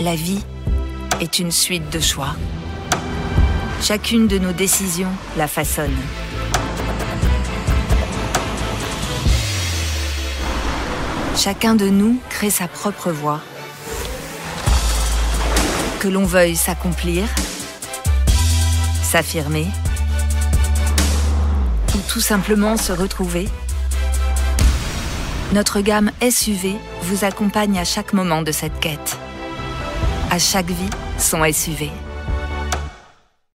la vie est une suite de choix. Chacune de nos décisions la façonne. Chacun de nous crée sa propre voie. Que l'on veuille s'accomplir, s'affirmer, ou tout simplement se retrouver, notre gamme SUV vous accompagne à chaque moment de cette quête. À chaque vie, son SUV.